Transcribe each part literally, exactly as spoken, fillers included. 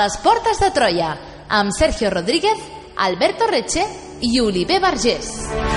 les portes de Troia, amb Sergio Rodríguez, Alberto Reche i Oliver Vergés.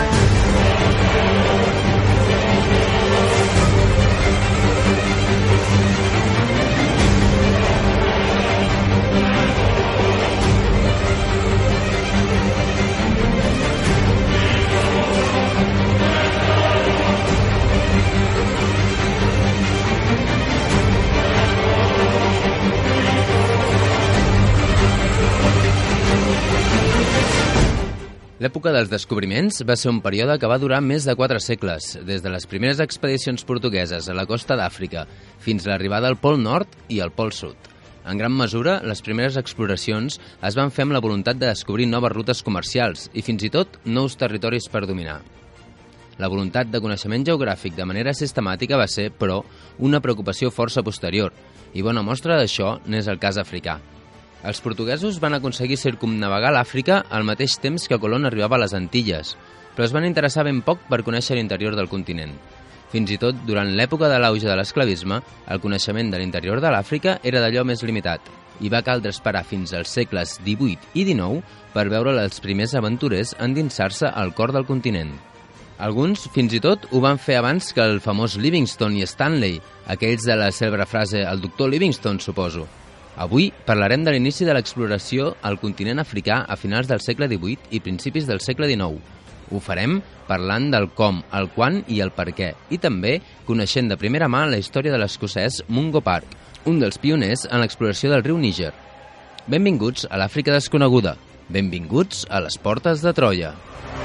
L'època dels descobriments va ser un període que va durar més de quatre segles, des de les primeres expedicions portugueses a la costa d'Àfrica fins a l'arribada al Pol Nord i al Pol Sud. En gran mesura, les primeres exploracions es van fer amb la voluntat de descobrir noves rutes comercials i fins i tot nous territoris per dominar. La voluntat de coneixement geogràfic de manera sistemàtica va ser, però, una preocupació força posterior, i bona mostra d'això n'és el cas africà. Els portuguesos van aconseguir circumnavegar l'Àfrica al mateix temps que Colón arribava a les Antilles, però es van interessar ben poc per conèixer l'interior del continent. Fins i tot, durant l'època de l'auge de l'esclavisme, el coneixement de l'interior de l'Àfrica era d'allò més limitat, i va caldre esperar fins als segles divuit i dinou per veure els primers aventurers endinsar-se al cor del continent. Alguns, fins i tot, ho van fer abans que el famós Livingstone i Stanley, aquells de la cèlebre frase «el doctor Livingstone, suposo». Avui parlarem de l'inici de l'exploració al continent africà a finals del segle divuit i principis del segle dinou. Ho farem parlant del com, el quan i el per què, i també coneixent de primera mà la història de l'escocès Mungo Park, un dels pioners en l'exploració del riu Níger. Benvinguts a l'Àfrica desconeguda. Benvinguts a les portes de Troia.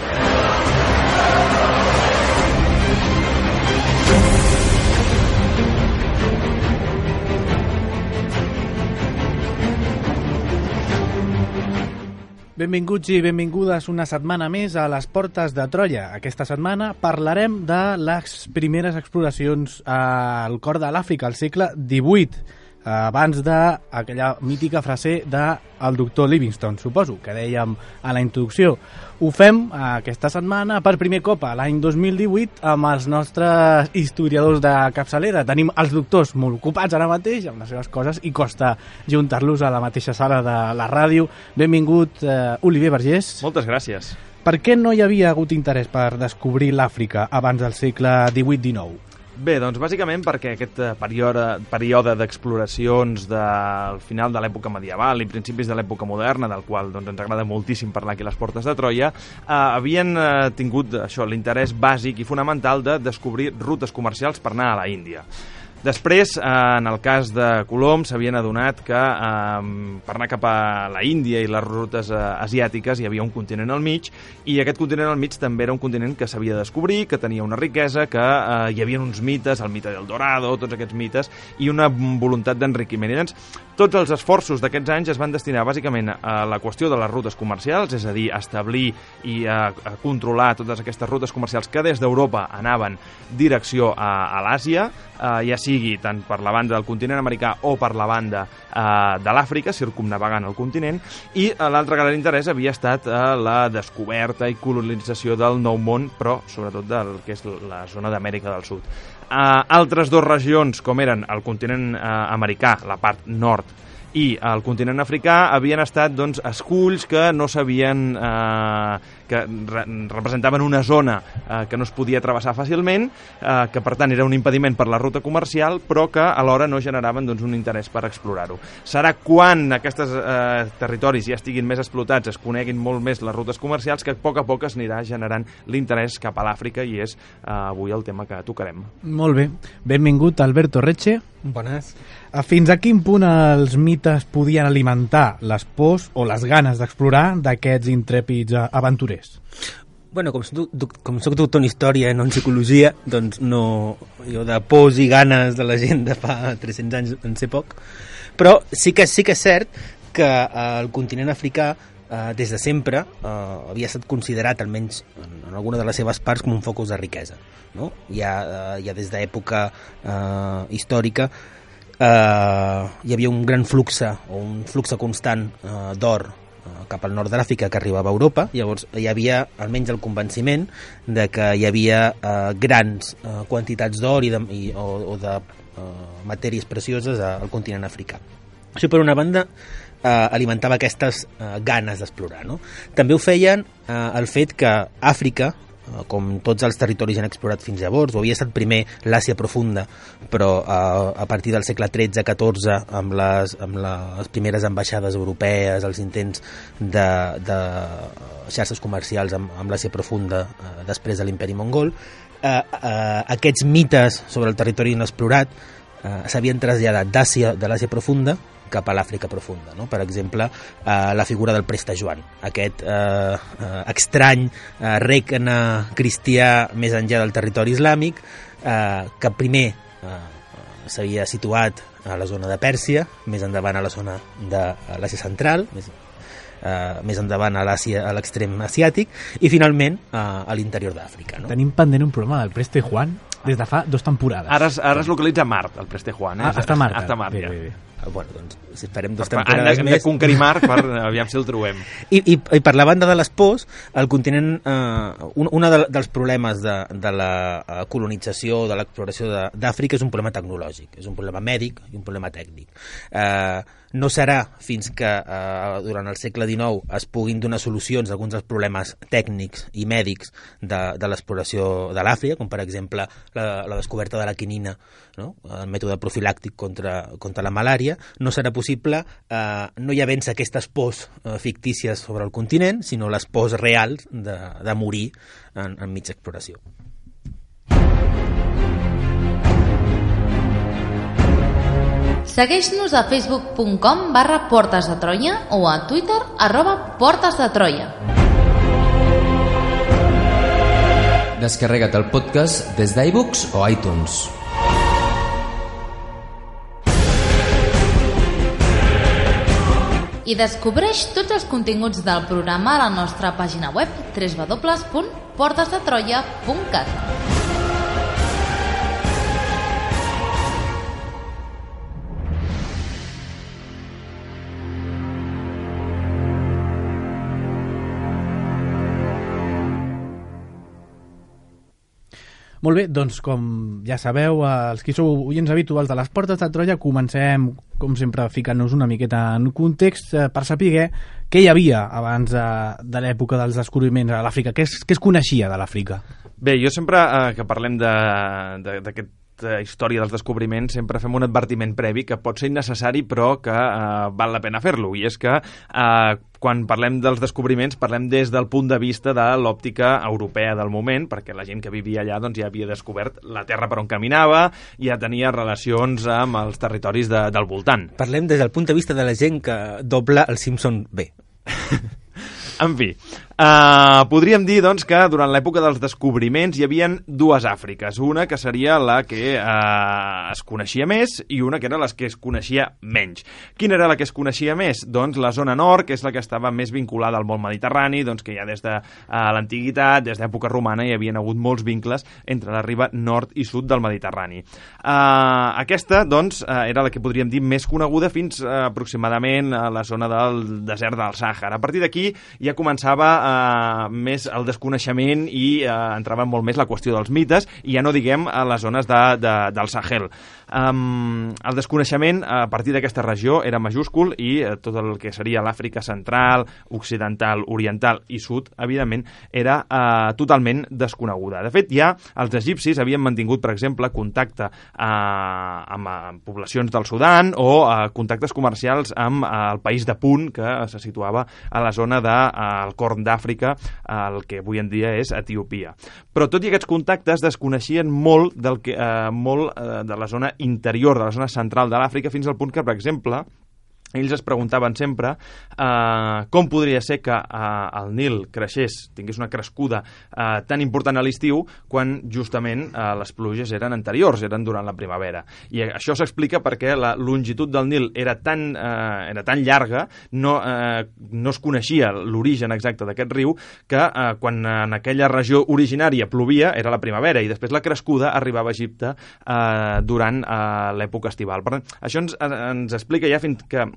Benvinguts i benvingudes una setmana més a les portes de Troia. Aquesta setmana parlarem de les primeres exploracions al cor de l'Àfrica, al segle divuit, abans d'aquella mítica frase del doctor Livingstone, suposo, que dèiem a la introducció. Ho fem aquesta setmana per primer cop a l'any dos mil divuit amb els nostres historiadors de capçalera. Tenim els doctors molt ocupats ara mateix amb les seves coses i costa juntar-los a la mateixa sala de la ràdio. Benvingut, eh, Oliver Vergés. Moltes gràcies. Per què no hi havia hagut interès per descobrir l'Àfrica abans del segle divuit dinou? Bé, doncs bàsicament perquè aquest període, període d'exploracions del final de l'època medieval i principis de l'època moderna, del qual doncs, ens agrada moltíssim parlar aquí a les portes de Troia, eh, havien eh, tingut això, l'interès bàsic i fonamental de descobrir rutes comercials per anar a la Índia. Després, eh, en el cas de Colom, s'havien adonat que eh, per anar cap a la Índia i les rutes eh, asiàtiques hi havia un continent al mig, i aquest continent al mig també era un continent que s'havia de descobrir, que tenia una riquesa, que eh, hi havia uns mites, el mite del Dorado, tots aquests mites, i una voluntat d'enriquiment. I doncs, tots els esforços d'aquests anys es van destinar bàsicament a la qüestió de les rutes comercials, és a dir, a establir i a, a controlar totes aquestes rutes comercials que des d'Europa anaven direcció a, a l'Àsia, eh, ja sigui tant per la banda del continent americà o per la banda eh, de l'Àfrica, circumnavegant el continent, i eh, l'altre gran interès havia estat eh, la descoberta i colonització del Nou Món, però sobretot del que és la zona d'Amèrica del Sud. Eh, altres dues regions, com eren el continent eh, americà, la part nord, i el continent africà, havien estat doncs, esculls que no s'havien eh, que re representaven una zona eh, que no es podia travessar fàcilment, eh, que per tant era un impediment per la ruta comercial, però que alhora no generaven doncs, un interès per explorar-ho. Serà quan aquests eh, territoris ja estiguin més explotats, es coneguin molt més les rutes comercials, que a poc a poc es anirà generant l'interès cap a l'Àfrica, i és eh, avui el tema que tocarem. Molt bé. Benvingut, Alberto Reche. Bones. Fins a quin punt els mites podien alimentar les pors o les ganes d'explorar d'aquests intrèpids aventurers? Bueno, com soc, com soc doctor en història, no en psicologia, doncs no, jo de pors i ganes de la gent de fa tres-cents anys en sé poc, però sí que, sí que és cert que eh, el continent africà eh, des de sempre eh, havia estat considerat, almenys en, en alguna de les seves parts, com un focus de riquesa, no? Ja, eh, ja des d'època eh, històrica eh, hi havia un gran flux o un flux constant eh, d'or eh, cap al nord de l'Àfrica que arribava a Europa. Llavors hi havia almenys el convenciment de que hi havia eh, grans eh, quantitats d'or i de, i, o, o de eh, matèries precioses al continent africà. Això, per una banda, eh, alimentava aquestes eh, ganes d'explorar, no? També ho feien eh, el fet que Àfrica, eh, com tots els territoris han explorat fins llavors, ho havia estat primer l'Àsia profunda, però eh, a partir del segle tretze catorze, amb les, amb les primeres ambaixades europees, els intents de, de xarxes comercials amb, amb l'Àsia profunda eh, després de l'imperi mongol, eh, eh, aquests mites sobre el territori inexplorat eh, s'havien traslladat d'Àsia, de l'Àsia profunda, cap a l'Àfrica profunda, no? Per exemple, eh, la figura del Preste Joan, aquest eh, eh, estrany eh, regne cristià més enllà del territori islàmic, eh, que primer eh, s'havia situat a la zona de Pèrsia, més endavant a la zona de l'Àsia central, més, eh, més endavant a l'Àsia, a l'extrem asiàtic, i finalment eh, a l'interior d'Àfrica. No? Tenim pendent un programa del Preste Juan des de fa dues temporades. Ara es, ara es localitza a Mart, el Preste Juan. Eh? Ah, està a Mart. Està a Mart, bé, ja. bé, bé. Bueno, doncs, si esperem dues Hem temporades de, hem més... de conquerir Mart per aviam si el trobem. I, i, i per la banda de les pors, el continent, eh, un, un de, dels problemes de, de la colonització, de l'exploració d'Àfrica és un problema tecnològic, és un problema mèdic i un problema tècnic. Eh, no serà fins que eh, durant el segle dinou es puguin donar solucions a alguns dels problemes tècnics i mèdics de, de l'exploració de l'Àfrica, com per exemple la, la descoberta de la quinina, no? El mètode profilàctic contra, contra la malària, no serà possible eh, no ja vèncer aquestes pors eh, fictícies sobre el continent, sinó les pors reals de, de morir en, en mitja exploració. Segueix-nos a facebook punt com barra Portes de Troia o a Twitter arroba Portes de Troia. Descarrega't el podcast des d'iBooks o iTunes. I descobreix tots els continguts del programa a la nostra pàgina web w w w punt portes de troia punt cat. Molt bé, doncs com ja sabeu, els que sou oients habituals de les Portes de Troia, comencem, com sempre, ficant-nos una miqueta en context eh, per saber què hi havia abans de, de l'època dels descobriments a l'Àfrica, què es, què es coneixia de l'Àfrica. Bé, jo sempre eh, que parlem d'aquest història dels descobriments sempre fem un advertiment previ que pot ser innecessari però que eh, val la pena fer-lo, i és que eh, quan parlem dels descobriments parlem des del punt de vista de l'òptica europea del moment, perquè la gent que vivia allà doncs, ja havia descobert la terra per on caminava i ja tenia relacions amb els territoris de, del voltant. Parlem des del punt de vista de la gent que dobla el Simpson bé. En fi, uh, podríem dir doncs, que durant l'època dels descobriments hi havia dues Àfriques, una que seria la que uh, es coneixia més i una que era la que es coneixia menys. Quina era la que es coneixia més? Doncs la zona nord, que és la que estava més vinculada al món mediterrani, doncs que ja des de uh, l'antiguitat, des d'època romana, hi havien hagut molts vincles entre la riba nord i sud del Mediterrani. Uh, aquesta, doncs, uh, era la que podríem dir més coneguda fins uh, aproximadament a la zona del desert del Sàhara. A partir d'aquí ja començava eh, més el desconeixement i eh, entrava molt més la qüestió dels mites, i ja no diguem a les zones de, de, del Sahel. Um, el desconeixement a partir d'aquesta regió era majúscul i eh, tot el que seria l'Àfrica central, occidental, oriental i sud, evidentment, era eh, totalment desconeguda. De fet, ja els egipcis havien mantingut, per exemple, contacte eh, amb, amb poblacions del Sudan o eh, contactes comercials amb eh, el país de Punt, que se situava a la zona del de, eh, Corn d'Àfrica, eh, el que avui en dia és Etiòpia. Però tot i aquests contactes desconeixien molt, del que, eh, molt eh, de la zona interior, de la zona central de l'Àfrica, fins al punt que, per exemple, ells es preguntaven sempre eh, com podria ser que eh, el Nil creixés, tingués una crescuda eh, tan important a l'estiu quan justament eh, les pluges eren anteriors, eren durant la primavera. I això s'explica perquè la longitud del Nil era tan, eh, era tan llarga, no, eh, no es coneixia l'origen exacte d'aquest riu, que eh, quan en aquella regió originària plovia era la primavera i després la crescuda arribava a Egipte eh, durant eh, l'època estival. Per tant, això ens, ens explica ja fins que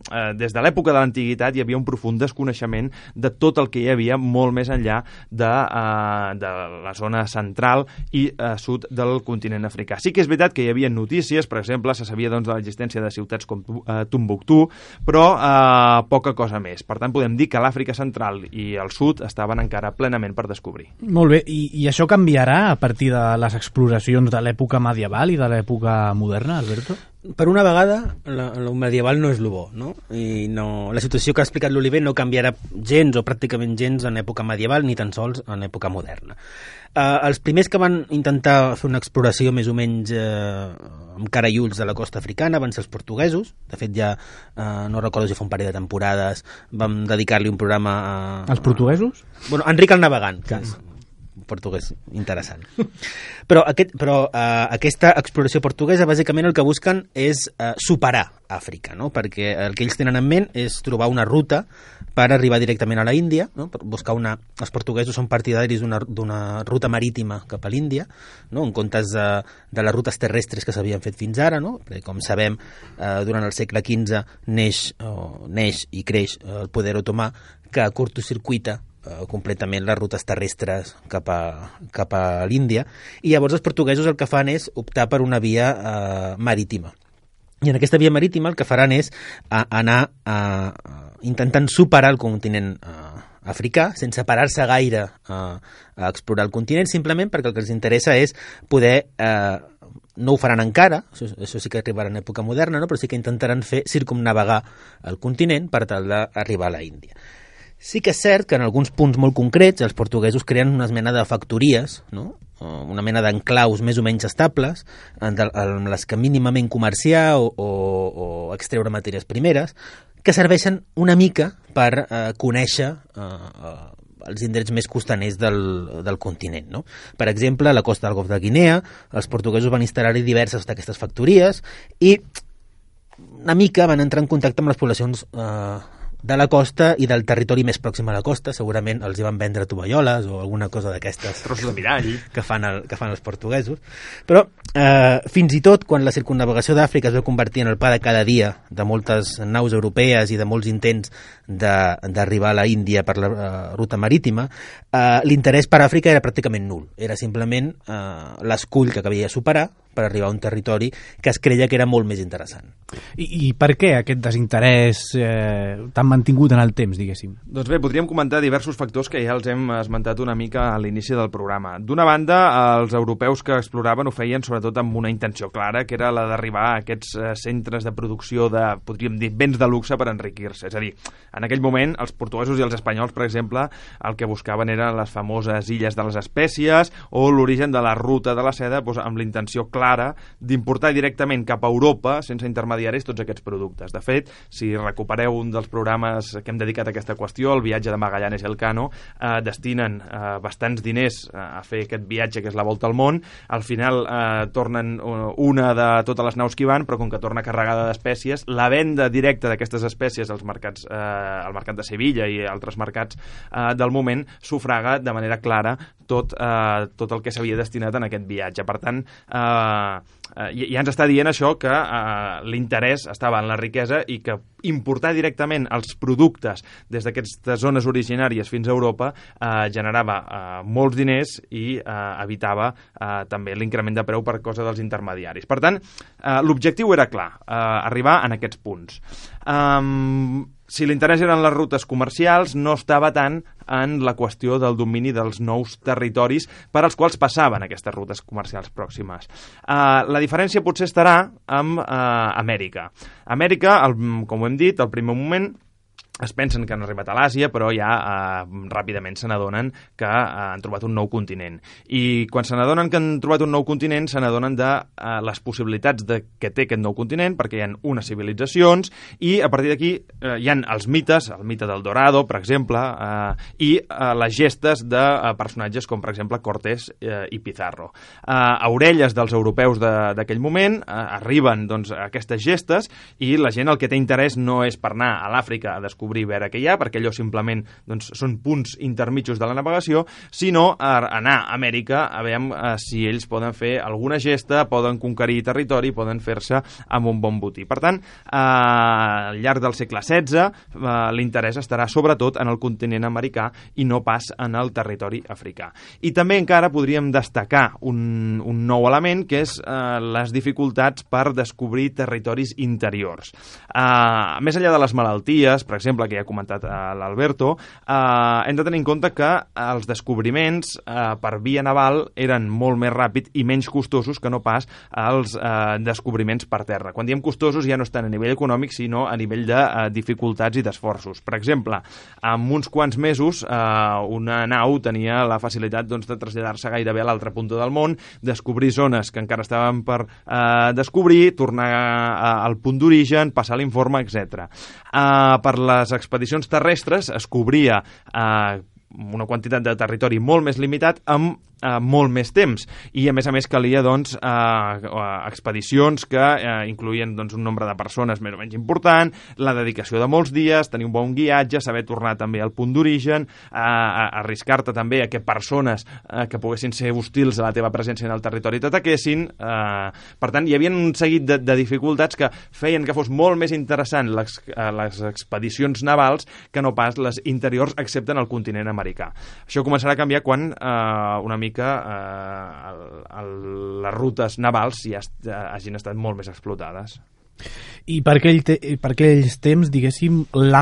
eh, des de l'època de l'antiguitat hi havia un profund desconeixement de tot el que hi havia molt més enllà de, eh, de la zona central i eh, sud del continent africà. Sí que és veritat que hi havia notícies, per exemple, se sabia doncs, de l'existència de ciutats com eh, Tombouctou, però eh, poca cosa més. Per tant, podem dir que l'Àfrica central i el sud estaven encara plenament per descobrir. Molt bé, i, i això canviarà a partir de les exploracions de l'època medieval i de l'època moderna, Alberto? Per una vegada, el medieval no és el bo, no? I no, la situació que ha explicat l'Oliver no canviarà gens o pràcticament gens en època medieval ni tan sols en època moderna. Eh, els primers que van intentar fer una exploració més o menys eh, amb cara i ulls de la costa africana van ser els portuguesos. De fet, ja eh, no recordo si fa un parell de temporades vam dedicar-li un programa a... Els portuguesos? Bueno, Enric el Navegant, que és portuguès interessant. Però, aquest, però uh, aquesta exploració portuguesa bàsicament el que busquen és uh, superar Àfrica, no? Perquè el que ells tenen en ment és trobar una ruta per arribar directament a la Índia, no? Per buscar una... Els portuguesos són partidaris d'una ruta marítima cap a l'Índia, no? En comptes de, de les rutes terrestres que s'havien fet fins ara, no? Perquè, com sabem, eh, durant el segle quinze neix, oh, neix i creix el poder otomà que curtocircuita Uh, completament les rutes terrestres cap a, cap a l'Índia, i llavors els portuguesos el que fan és optar per una via uh, marítima. I en aquesta via marítima el que faran és uh, anar uh, intentant superar el continent uh, africà, sense parar-se gaire uh, a explorar el continent, simplement perquè el que els interessa és poder... Uh, no ho faran encara, això, això sí que arribarà en època moderna, no? Però sí que intentaran fer circumnavegar el continent per tal d'arribar a la Índia. Sí que és cert que en alguns punts molt concrets els portuguesos creen una mena de factories, no? Una mena d'enclaus més o menys estables, amb les que mínimament comerciar o, o, o extreure matèries primeres, que serveixen una mica per eh, conèixer eh, els indrets més costaners del, del continent, no? Per exemple, a la costa del Golf de Guinea, els portuguesos van instal·lar-hi diverses d'aquestes factories i una mica van entrar en contacte amb les poblacions eh, de la costa i del territori més pròxim a la costa. Segurament els hi van vendre tovalloles o alguna cosa d'aquestes trossos de mirall que fan, el, que fan els portuguesos. Però eh, fins i tot quan la circunnavegació d'Àfrica es va convertir en el pa de cada dia de moltes naus europees i de molts intents d'arribar a la Índia per la uh, ruta marítima, uh, l'interès per Àfrica era pràcticament nul. Era simplement uh, l'escull que havia de superar per arribar a un territori que es creia que era molt més interessant. I, i per què aquest desinterès eh, tan mantingut en el temps, diguéssim? Doncs bé, podríem comentar diversos factors que ja els hem esmentat una mica a l'inici del programa. D'una banda, els europeus que exploraven ho feien sobretot amb una intenció clara, que era la d'arribar a aquests eh, centres de producció de, podríem dir, béns de luxe per enriquir-se. És a dir, en aquell moment, els portuguesos i els espanyols, per exemple, el que buscaven eren les famoses illes de les espècies o l'origen de la ruta de la seda, doncs, amb la intenció clara d'importar directament cap a Europa, sense intermediaris, tots aquests productes. De fet, si recupereu un dels programes que hem dedicat a aquesta qüestió, el viatge de Magallanes i Elcano, eh, destinen eh, bastants diners a fer aquest viatge que és la volta al món. Al final eh, tornen una de totes les naus que hi van, però com que torna carregada d'espècies, la venda directa d'aquestes espècies als mercats, eh, al mercat de Sevilla i altres mercats eh, del moment sufraga de manera clara tot, eh, tot el que s'havia destinat en aquest viatge. Per tant, eh, Uh, ja ens està dient això que uh, l'interès estava en la riquesa i que importar directament els productes des d'aquestes zones originàries fins a Europa uh, generava uh, molts diners i uh, evitava uh, també l'increment de preu per cosa dels intermediaris. Per tant, uh, l'objectiu era clar, uh, arribar en aquests punts. Um, Si l'interès eren les rutes comercials, no estava tant en la qüestió del domini dels nous territoris per als quals passaven aquestes rutes comercials pròximes. Uh, la diferència potser estarà amb uh, Amèrica. Amèrica, el, com ho hem dit, al primer moment es pensen que han arribat a l'Àsia, però ja eh, ràpidament se n'adonen que eh, han trobat un nou continent. I quan se n'adonen que han trobat un nou continent, se n'adonen de eh, les possibilitats de que té aquest nou continent, perquè hi ha unes civilitzacions, i a partir d'aquí eh, hi ha els mites, el mite del Dorado, per exemple, eh, i eh, les gestes de eh, personatges com, per exemple, Cortés eh, i Pizarro. Eh, a orelles dels europeus d'aquell de, moment eh, arriben doncs, aquestes gestes, i la gent el que té interès no és per anar a l'Àfrica a descobrir descobrir veure què hi ha, perquè allò simplement doncs, són punts intermitjos de la navegació, sinó a anar a Amèrica a veure eh, si ells poden fer alguna gesta, poden conquerir territori, poden fer-se amb un bon botí. Per tant, eh, al llarg del segle setze, eh, l'interès estarà sobretot en el continent americà i no pas en el territori africà. I també encara podríem destacar un, un nou element, que és eh, les dificultats per descobrir territoris interiors. Eh, més enllà de les malalties, per exemple, que ja ha comentat eh, l'Alberto, eh, hem de tenir en compte que els descobriments eh, per via naval eren molt més ràpids i menys costosos que no pas els eh, descobriments per terra. Quan diem costosos ja no estan a nivell econòmic, sinó a nivell de eh, dificultats i d'esforços. Per exemple, en uns quants mesos eh, una nau tenia la facilitat doncs, de traslladar-se gairebé a l'altra punta del món, descobrir zones que encara estaven per eh, descobrir, tornar a, al punt d'origen, passar l'informe, etcètera. Eh, per les expedicions terrestres es cobria eh, una quantitat de territori molt més limitat amb eh, molt més temps, i a més a més calia doncs, eh, expedicions que eh, incloïen doncs, un nombre de persones més o menys important, la dedicació de molts dies, tenir un bon guiatge, saber tornar també al punt d'origen, eh, arriscar-te també a que persones eh, que poguessin ser hostils a la teva presència en el territori t'ataquessin. Eh, per tant, hi havia un seguit de, de dificultats que feien que fos molt més interessant les, eh, les expedicions navals que no pas les interiors, excepte en el continent americà. Això començarà a canviar quan eh, una mica eh, el, el, les rutes navals ja est, eh, hagin estat molt més explotades. I per, aquell te per aquells temps, diguéssim,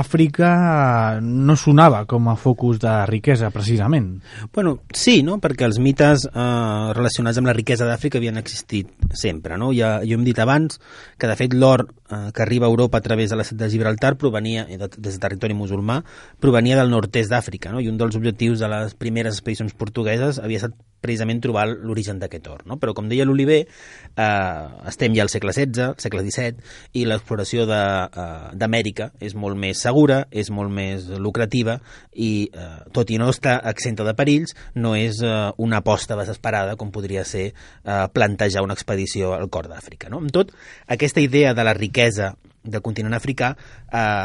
l'Àfrica no sonava com a focus de riquesa, precisament. Bueno, sí, no? Perquè els mites eh, relacionats amb la riquesa d'Àfrica havien existit sempre, no? Ja, jo hem dit abans que, de fet, l'or eh, que arriba a Europa a través de l'estret de Gibraltar provenia, de, des del territori musulmà, provenia del nord-est d'Àfrica, no? I un dels objectius de les primeres expedicions portugueses havia estat precisament trobar l'origen d'aquest or, no? Però, com deia l'Oliver, eh, estem ja al segle setze, al segle disset, i l'exploració d'Amèrica uh, és molt més segura, és molt més lucrativa i, uh, tot i no estar exenta de perills, no és uh, una aposta desesperada com podria ser uh, plantejar una expedició al cor d'Àfrica, no? Amb tot, aquesta idea de la riquesa del continent africà uh,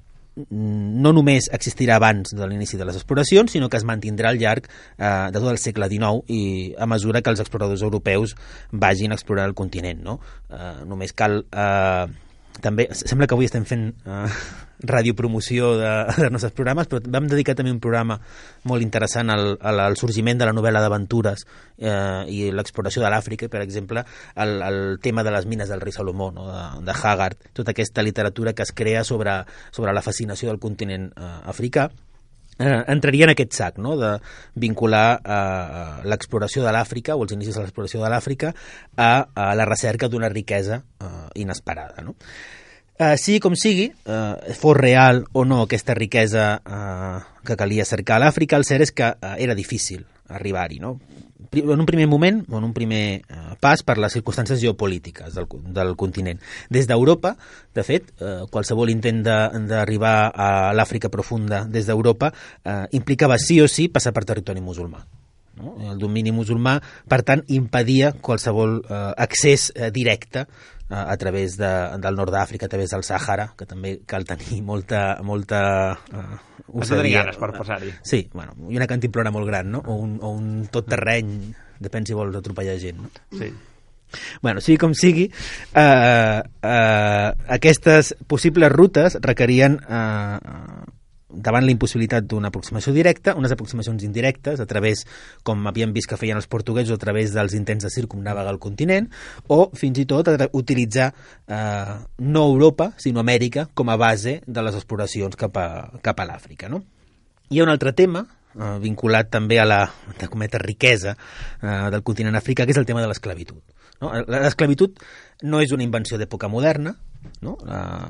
no només existirà abans de l'inici de les exploracions, sinó que es mantindrà al llarg eh, de tot el segle dinou i a mesura que els exploradors europeus vagin a explorar el continent, no? Eh, només cal... Eh, també, sembla que avui estem fent eh, radiopromoció de, dels nostres programes, però vam dedicar també un programa molt interessant al, al, al sorgiment de la novel·la d'aventures eh, i l'exploració de l'Àfrica, per exemple, el, el tema de les mines del rei Salomó, no? de, de Haggard, tota aquesta literatura que es crea sobre, sobre la fascinació del continent eh, africà. Eh, entraria en aquest sac, no? De vincular eh, l'exploració de l'Àfrica o els inicis de l'exploració de l'Àfrica a, a la recerca d'una riquesa eh, inesperada, no? Eh, sigui com sigui, eh, fos real o no aquesta riquesa eh, que calia cercar a l'Àfrica, el cert és que eh, era difícil arribar-hi, no? En un primer moment, o en un primer eh, pas, per les circumstàncies geopolítiques del, del continent. Des d'Europa, de fet, eh, qualsevol intent d'arribar a l'Àfrica profunda des d'Europa eh, implicava sí o sí passar per territori musulmà. No? El domini musulmà, per tant, impedia qualsevol eh, accés eh, directe eh, a través de, del nord d'Àfrica, a través del Sàhara, que també cal tenir molta... molta eh, Has de tenir ganes per passar-hi. Sí, bueno, i una cantimplora molt gran, no? O un, o un tot terreny, depèn si vols atropellar gent, no? Sí. Bueno, sigui com sigui, eh, eh, aquestes possibles rutes requerien... Eh, davant la impossibilitat d'una aproximació directa, unes aproximacions indirectes a través, com havíem vist que feien els portuguesos, a través dels intents de circumnavegar el continent, o fins i tot utilitzar eh, no Europa, sinó Amèrica com a base de les exploracions cap a, cap a l'Àfrica, no? Hi ha un altre tema eh, vinculat també a la, de cometa, riquesa eh, del continent africà, que és el tema de l'esclavitud. No? L'esclavitud no és una invenció d'època moderna, no? La,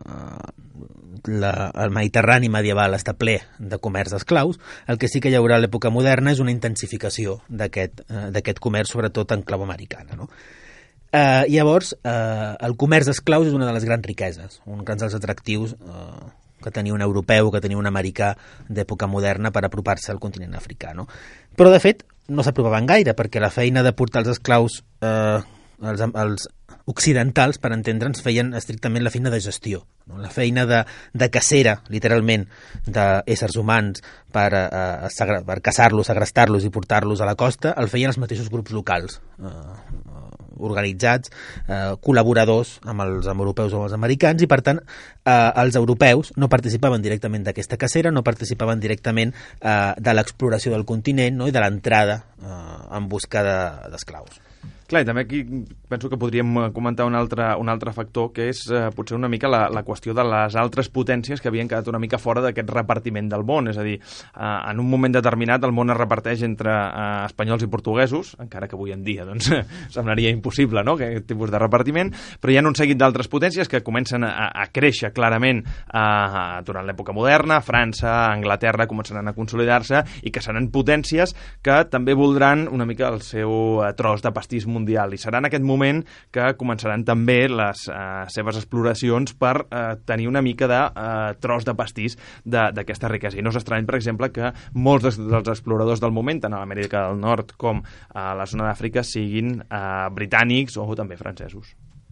la, el Mediterrani medieval està ple de comerç d'esclaus. El que sí que hi haurà a l'època moderna és una intensificació d'aquest eh, d'aquest comerç, sobretot en clau americana, no? Eh, llavors, eh, el comerç d'esclaus és una de les grans riqueses, un dels atractius eh, que tenia un europeu, que tenia un americà d'època moderna per apropar-se al continent africà, no? Però, de fet, no s'apropaven gaire, perquè la feina de portar els esclaus eh, els, els occidentals, per entendre'ns, feien estrictament la feina de gestió, no? La feina de, de cacera, literalment, d'éssers humans per, eh, segre, per caçar-los, segrestar-los i portar-los a la costa, el feien els mateixos grups locals, eh, organitzats, eh, col·laboradors amb els amb europeus o els americans, i per tant eh, els europeus no participaven directament d'aquesta cacera, no participaven directament eh, de l'exploració del continent, no? I de l'entrada eh, en busca d'esclaus. Clar, i també aquí penso que podríem comentar un altre, un altre factor, que és eh, potser una mica la, la qüestió de les altres potències que havien quedat una mica fora d'aquest repartiment del món. És a dir, eh, en un moment determinat el món es reparteix entre eh, espanyols i portuguesos, encara que avui en dia doncs, semblaria impossible, no?, aquest tipus de repartiment, però hi ha un seguit d'altres potències que comencen a, a créixer clarament eh, durant l'època moderna. França, Anglaterra començaran a consolidar-se i que seran potències que també voldran una mica el seu eh, tros de pastís mundial, i serà en aquest moment que començaran també les eh, seves exploracions per eh, tenir una mica de eh, tros de pastís d'aquesta riquesa. I no s'estrany, per exemple, que molts dels, dels exploradors del moment, tant a l'Amèrica del Nord com a la zona d'Àfrica, siguin eh, britànics o també francesos.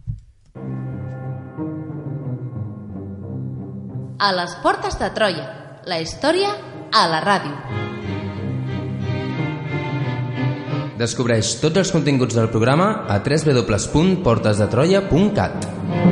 A les portes de Troia, la història a la ràdio. Descobreix tots els continguts del programa a w w w punt portes de troia punt cat.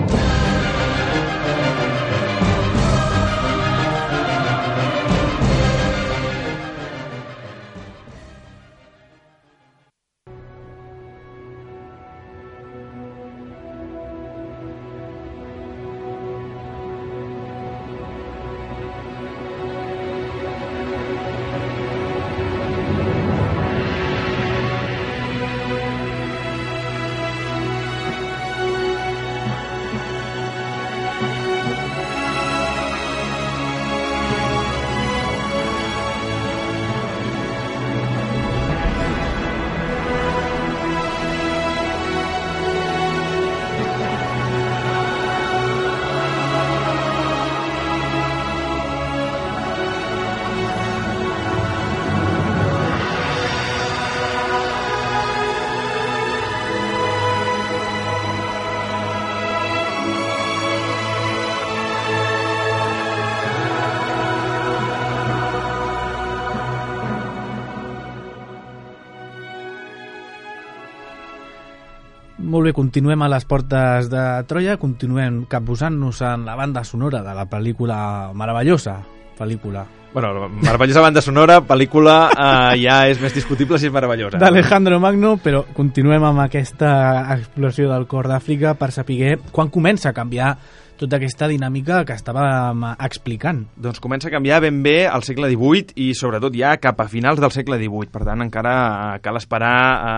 Molt bé, continuem a les portes de Troia, continuem capbussant-nos en la banda sonora de la pel·lícula meravellosa, pel·lícula. Bueno, la meravellosa banda sonora, pel·lícula, eh, ja és més discutible si és meravellosa. D'Alejandro Magno, però continuem amb aquesta exploració del cor d'Àfrica per saber quan comença a canviar tota aquesta dinàmica que estàvem explicant. Doncs comença a canviar ben bé al segle divuit i sobretot ja cap a finals del segle divuit. Per tant, encara cal esperar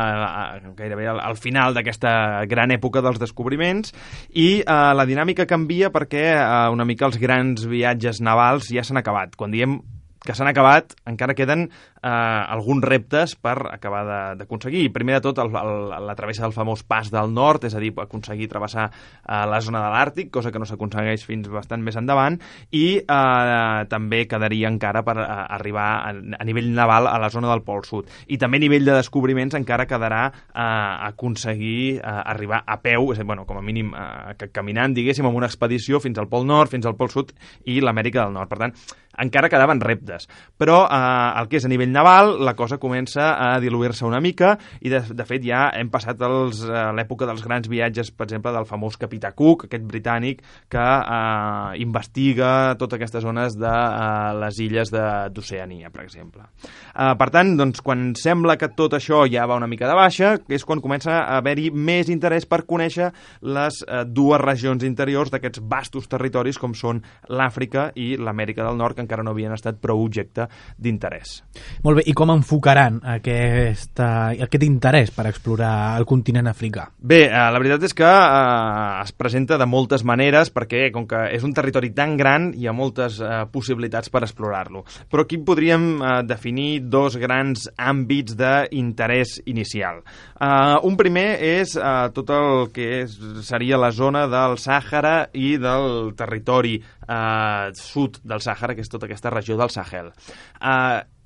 eh, gairebé al, al final d'aquesta gran època dels descobriments, i eh, la dinàmica canvia perquè eh, una mica els grans viatges navals ja s'han acabat. Quan diem que s'han acabat, encara queden eh, alguns reptes per acabar d'aconseguir. Primer de tot, el, el, la travessa del famós Pas del Nord, és a dir, aconseguir travessar eh, la zona de l'Àrtic, cosa que no s'aconsegueix fins bastant més endavant, i eh, també quedaria encara per eh, arribar a, a nivell naval a la zona del Pol Sud. I també a nivell de descobriments encara quedarà eh, aconseguir eh, arribar a peu, és a dir, bueno, com a mínim eh, caminant, diguéssim, amb una expedició fins al Pol Nord, fins al Pol Sud i l'Amèrica del Nord. Per tant, encara quedaven reptes, però eh, el que és a nivell naval la cosa comença a diluir-se una mica, i de, de fet ja hem passat els, eh, l'època dels grans viatges, per exemple del famós capità Cook, aquest britànic que eh, investiga totes aquestes zones de eh, les illes d'Oceania, per exemple. Eh, per tant, doncs, quan sembla que tot això ja va una mica de baixa, és quan comença a haver-hi més interès per conèixer les eh, dues regions interiors d'aquests vastos territoris com són l'Àfrica i l'Amèrica del Nord, que encara no havien estat prou objecte d'interès. Molt bé, i com enfocaran aquesta, aquest interès per explorar el continent africà? Bé, eh, la veritat és que eh, es presenta de moltes maneres, perquè com que és un territori tan gran hi ha moltes eh, possibilitats per explorar-lo. Però aquí podríem eh, definir dos grans àmbits d'interès inicial. Eh, un primer és eh, tot el que és, seria la zona del Sàhara i del territori eh, sud del Sàhara, que és tota aquesta regió del Sahel. Eh,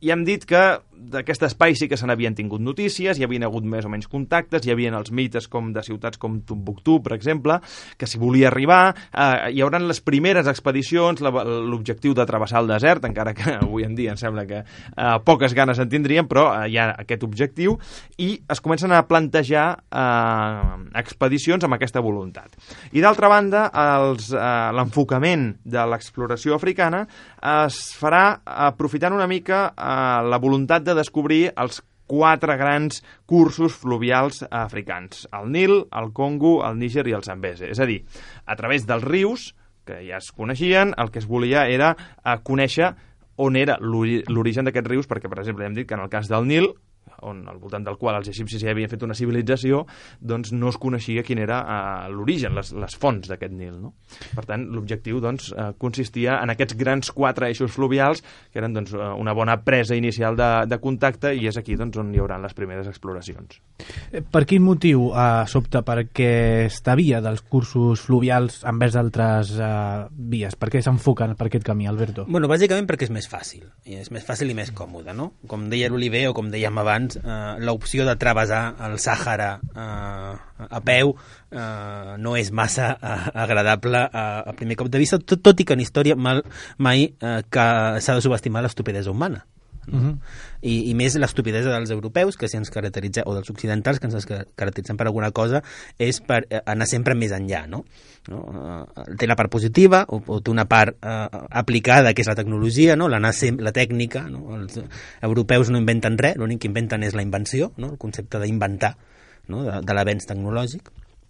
I hem dit que d'aquest espai sí que se n'havien tingut notícies, hi havien hagut més o menys contactes, hi havien els mites com de ciutats com Tombuctú, per exemple, que s'hi volia arribar, eh, hi hauran les primeres expedicions, l'objectiu de travessar el desert, encara que avui en dia em sembla que eh, poques ganes en tindríem, però eh, hi ha aquest objectiu, i es comencen a plantejar eh, expedicions amb aquesta voluntat. I d'altra banda, els, eh, l'enfocament de l'exploració africana es farà aprofitant una mica eh, la voluntat de descobrir els quatre grans cursos fluvials africans: el Nil, el Congo, el Níger i el Zambeze. És a dir, a través dels rius, que ja es coneixien, el que es volia era eh, conèixer on era l'origen d'aquests rius, perquè, per exemple, hem dit que en el cas del Nil, on al voltant del qual els egipcis ja havien fet una civilització, doncs no es coneixia quin era uh, l'origen, les, les fonts d'aquest Nil, no? Per tant, l'objectiu doncs, uh, consistia en aquests grans quatre eixos fluvials, que eren doncs, una bona presa inicial de, de contacte, i és aquí doncs, on hi haurà les primeres exploracions. Per quin motiu uh, s'opta per aquesta via dels cursos fluvials envers d'altres uh, vies? Per què s'enfoquen per aquest camí, Alberto? Bueno, bàsicament perquè és més fàcil, i és més fàcil i més còmode, no? Com deia l'Oliver, o com dèiem abans, uh, l'opció de travessar el Sàhara uh, a peu uh, no és massa uh, agradable uh, a primer cop de vista, tot, tot i que en història mal, mai uh, que s'ha de subestimar l'estupidesa humana. No? Uh-huh. I, i més l'estupidesa dels europeus, que si ens caracteritza, o dels occidentals, que ens caracteritzen per alguna cosa, és per anar sempre més enllà, no? No? Uh, té la part positiva, o, o té una part uh, aplicada, que és la tecnologia, no? la, la tècnica, no? Els europeus no inventen res, l'únic que inventen és la invenció, no? El concepte d'inventar, no? de, de l'avenç tecnològic.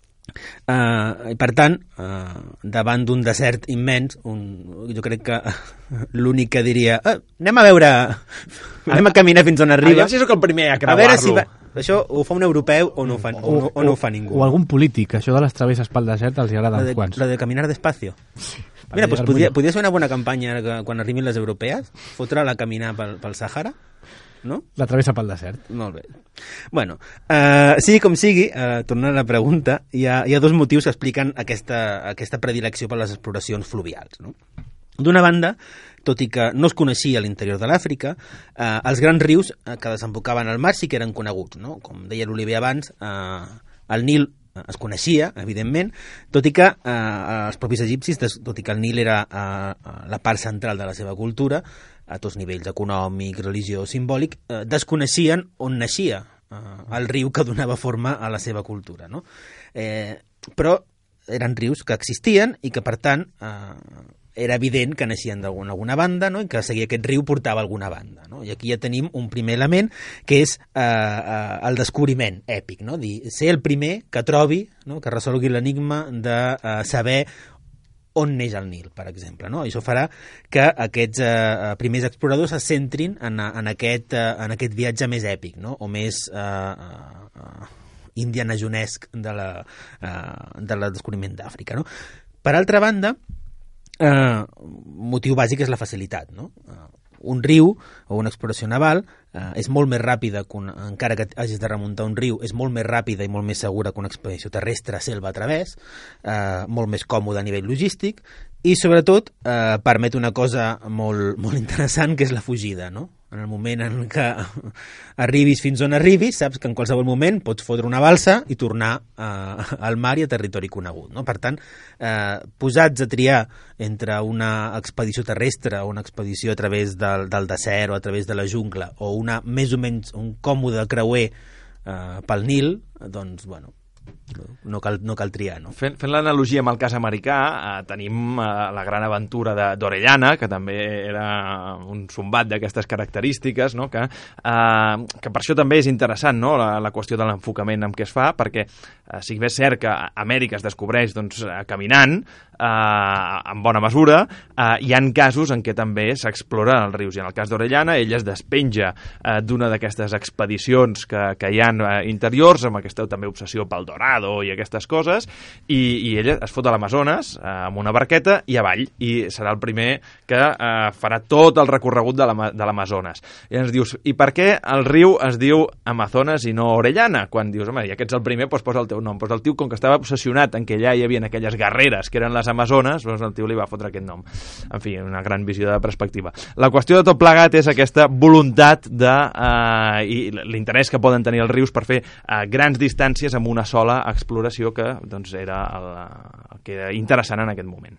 Uh, i per tant, uh, davant d'un desert immens, un, jo crec que l'únic que diria eh, anem a veure, anem a caminar fins on arriba, a si sóc el primer a creuar-lo, a veure si va, Això ho fa un europeu o no ho fa, o, o, o no ho fa ningú. O algun polític, això de les travesses pel desert els agrada de, uns quants. Lo de caminar despacio. Sí, Mira, pues podria, podria ser una bona campanya que, quan arribin les europees, fotre-la a caminar pel, pel Sàhara, no? La travessa pel desert. Molt bé. Bueno, uh, sigui com sigui, uh, tornant a la pregunta, hi ha, hi ha dos motius que expliquen aquesta, aquesta predilecció per les exploracions fluvials, no? D'una banda, tot i que no es coneixia a l'interior de l'Àfrica, eh, els grans rius eh, que desembocaven al mar sí que eren coneguts, no? Com deia l'Oliver abans, eh, el Nil es coneixia, evidentment, tot i que eh, els propis egipcis, tot i que el Nil era eh, la part central de la seva cultura, a tots nivells, econòmic, religiós, simbòlic, eh, desconeixien on naixia eh, el riu que donava forma a la seva cultura, no? Eh, però eren rius que existien i que, per tant, eh, era evident que naixien d'alguna alguna banda, no? I que seguir aquest riu portava a alguna banda, no? I aquí ja tenim un primer element, que és eh, eh, el descobriment èpic, no? Dir, ser el primer que trobi, no? Que resolgui l'enigma de eh, saber on neix el Nil, per exemple, no? Això farà que aquests eh, primers exploradors se centrin en, en, aquest, eh, en aquest viatge més èpic, no? O més eh, eh, Indiana Jonesc de la, eh, de la descobriment d'Àfrica, no? Per altra banda, Uh, motiu bàsic és la facilitat, no? Uh, un riu o una exploració naval uh, és molt més ràpida que un, encara que hagis de remuntar un riu, és molt més ràpida i molt més segura que una expedició terrestre selva a través, uh, molt més còmoda a nivell logístic i sobretot uh, permet una cosa molt, molt interessant, que és la fugida, no? En el moment en què arribis fins on arribis, saps que en qualsevol moment pots fotre una balsa i tornar eh, al mar i a territori conegut, no? Per tant, eh, posats a triar entre una expedició terrestre o una expedició a través del, del desert o a través de la jungla o una més o menys un còmode creuer eh, pel Nil, doncs, bueno, no cal, no cal triar, no? Fent, fent l'analogia amb el cas americà, eh, tenim eh, la gran aventura d'Orellana, que també era un sombat d'aquestes característiques, no? que, eh, que per això també és interessant, no? la, la qüestió de l'enfocament amb què es fa, perquè eh, si bé és cert que Amèrica es descobreix doncs, caminant, eh, en bona mesura, eh, hi han casos en què també s'explora els rius, i en el cas d'Orellana ella es despenja eh, d'una d'aquestes expedicions que, que hi ha eh, interiors, amb aquesta també obsessió pel Dorado i aquestes coses, i, i ella es fot a l'Amazones eh, amb una barqueta i avall, i serà el primer que eh, farà tot el recorregut de l'Amazones. I ens dius, i per què el riu es diu Amazones i no Orellana? Quan dius, home, ja que ets el primer, doncs posa el teu nom. Doncs el tio, com que estava obsessionat en que allà hi havia aquelles guerreres, que eren les les Amazones, doncs el tio li va fotre aquest nom. En fi, una gran visió de perspectiva. La qüestió de tot plegat és aquesta voluntat de, eh, i l'interès que poden tenir els rius per fer eh, grans distàncies amb una sola exploració que doncs, era el, el que era interessant en aquest moment.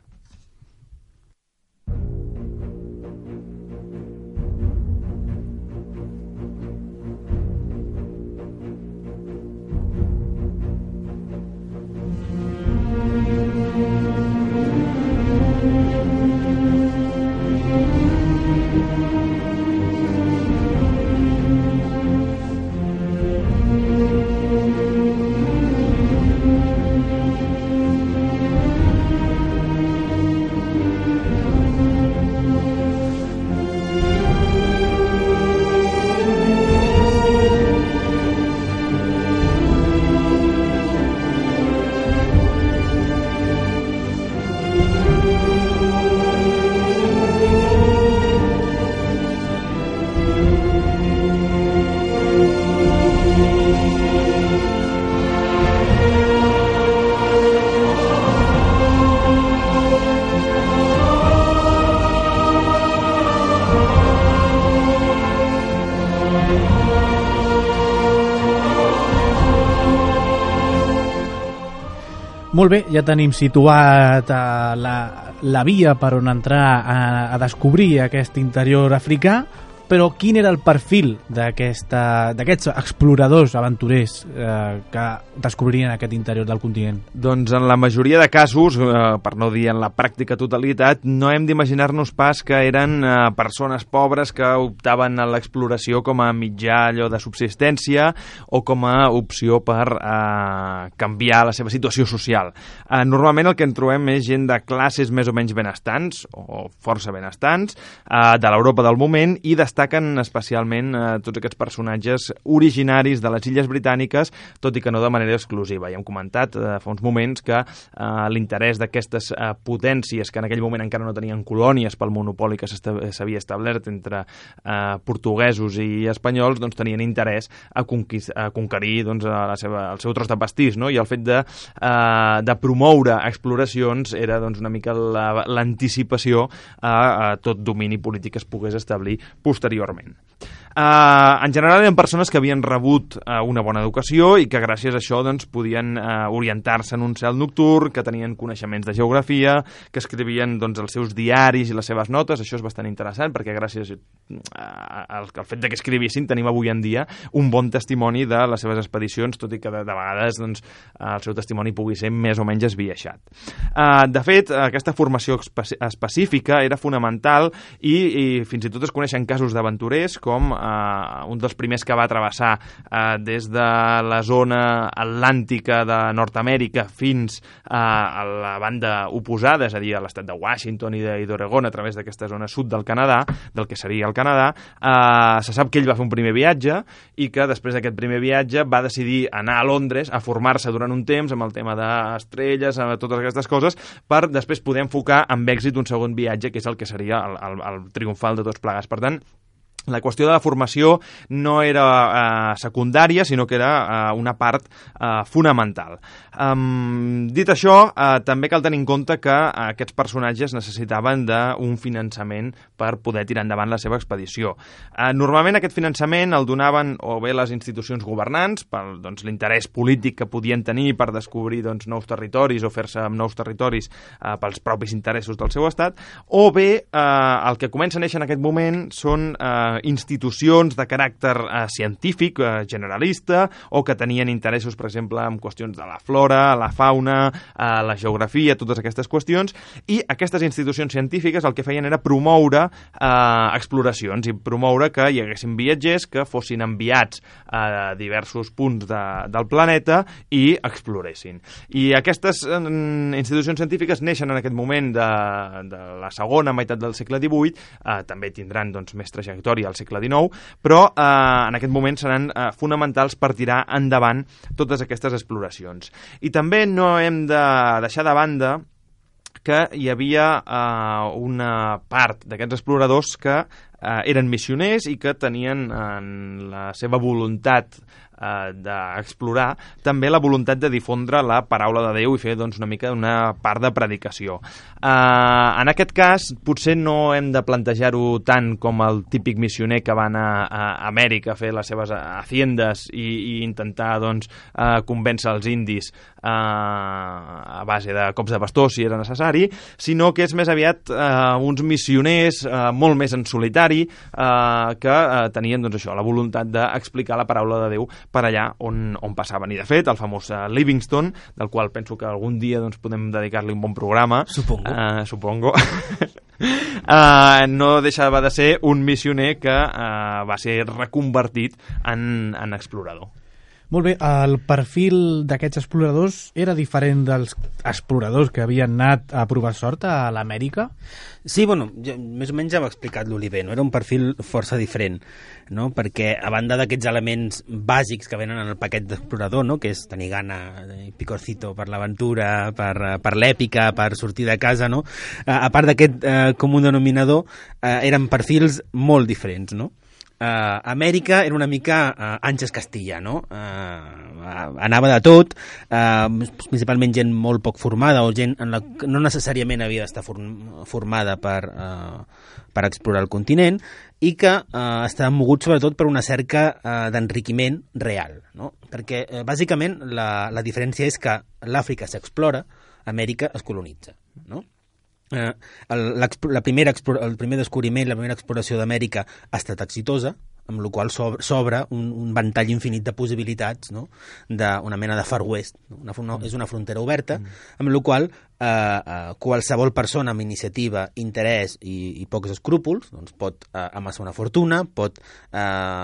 Molt bé, ja tenim situat uh, la, la via per on entrar a, a descobrir aquest interior africà, però quin era el perfil d'aquests exploradors aventurers eh, que descobrien aquest interior del continent? Doncs en la majoria de casos, eh, per no dir en la pràctica totalitat, no hem d'imaginar-nos pas que eren eh, persones pobres que optaven a l'exploració com a mitjà allò de subsistència o com a opció per eh, canviar la seva situació social. Eh, normalment el que en trobem és gent de classes més o menys benestants, o força benestants, eh, de l'Europa del moment, i destaquen especialment eh, tots aquests personatges originaris de les Illes Britàniques, tot i que no de manera exclusiva. Ja hem comentat eh, fa uns moments que eh, l'interès d'aquestes eh, potències que en aquell moment encara no tenien colònies pel monopoli que s'havia establert entre eh, portuguesos i espanyols, doncs tenien interès a, a conquerir doncs, a la seva, el seu tros de pastís, no? I el fet de, eh, de promoure exploracions era doncs, una mica l'anticipació a, a tot domini polític que es pogués establir posteriorment. Posteriorment. Uh, en general eren persones que havien rebut uh, una bona educació i que gràcies a això doncs, podien uh, orientar-se en un cel nocturn, que tenien coneixements de geografia, que escrivien doncs, els seus diaris i les seves notes. Això és bastant interessant perquè gràcies uh, al, al fet de que escrivissin tenim avui en dia un bon testimoni de les seves expedicions, tot i que de, de vegades doncs, uh, el seu testimoni pugui ser més o menys esbiaixat. Uh, de fet, aquesta formació espe específica era fonamental i, i fins i tot es coneixen casos d'aventurers com Uh, un dels primers que va travessar uh, des de la zona atlàntica de Nord-Amèrica fins uh, a la banda oposada, és a dir, a l'estat de Washington i d'Oregon, a través d'aquesta zona sud del Canadà, del que seria el Canadà. Uh, se sap que ell va fer un primer viatge i que després d'aquest primer viatge va decidir anar a Londres a formar-se durant un temps amb el tema d'estrelles, amb totes aquestes coses, per després poder enfocar amb èxit un segon viatge, que és el que seria el, el, el triomfal de tots plegats. Per tant, la qüestió de la formació no era eh, secundària, sinó que era eh, una part eh, fonamental. Um, dit això, eh, també cal tenir en compte que aquests personatges necessitaven d'un finançament per poder tirar endavant la seva expedició. Eh, normalment aquest finançament el donaven o bé les institucions governants, per doncs, l'interès polític que podien tenir per descobrir doncs, nous territoris o fer-se amb nous territoris eh, pels propis interessos del seu estat, o bé eh, el que comença a néixer en aquest moment són eh, institucions de caràcter eh, científic, eh, generalista, o que tenien interessos, per exemple, en qüestions de la flora, la fauna, eh, la geografia, totes aquestes qüestions, i aquestes institucions científiques el que feien era promoure eh, exploracions i promoure que hi haguessin viatgers que fossin enviats a diversos punts de, del planeta i exploressin. I aquestes eh, institucions científiques neixen en aquest moment de, de la segona meitat del segle divuit, eh, també tindran doncs, més trajectòria al segle dinou, però eh, en aquest moment seran eh, fonamentals per tirar endavant totes aquestes exploracions. I també no hem de deixar de banda que hi havia eh, una part d'aquests exploradors que eh, eren missioners i que tenien en la seva voluntat eh, d'explorar, també la voluntat de difondre la paraula de Déu i fer doncs, una mica una part de predicació. Eh, en aquest cas, potser no hem de plantejar-ho tant com el típic missioner que va anar a Amèrica a fer les seves haciendes i, i intentar doncs, eh, convèncer els indis eh, a base de cops de bastó si era necessari, sinó que és més aviat eh, uns missioners eh, molt més en solitari eh, que eh, tenien doncs, això, la voluntat d'explicar la paraula de Déu per allà on, on passaven. I de fet, el famós uh, Livingstone, del qual penso que algun dia doncs, podem dedicar-li un bon programa, supongo, uh, supongo. uh, no deixava de ser un missioner que uh, va ser reconvertit en, en explorador. Molt bé, el perfil d'aquests exploradors era diferent dels exploradors que havien anat a provar sort a l'Amèrica? Sí, bueno, ja, més o menys ja m'ha explicat l'Oliver, no? Era un perfil força diferent, no? Perquè a banda d'aquests elements bàsics que venen en el paquet d'explorador, no? Que és tenir gana, picorcito per l'aventura, per, per l'èpica, per sortir de casa, no? A part d'aquest eh, comú denominador, eh, eren perfils molt diferents, no? Uh, Amèrica era una mica uh, Àngels Castilla, no? Uh, anava de tot, uh, principalment gent molt poc formada o gent en la que no necessàriament havia d'estar form formada per, uh, per explorar el continent i que uh, estaven moguts sobretot per una cerca uh, d'enriquiment real, no? Perquè uh, bàsicament la, la diferència és que l'Àfrica s'explora, Amèrica es colonitza, no? Eh, el, la primera, el primer descobriment, la primera exploració d'Amèrica ha estat exitosa, amb la qual s'obre un, un ventall infinit de possibilitats, no? D'una mena de Far West, no? Una, una, és una frontera oberta, amb la qual eh, eh, qualsevol persona amb iniciativa, interès i, i pocs escrúpols doncs pot eh, amassar una fortuna, pot eh,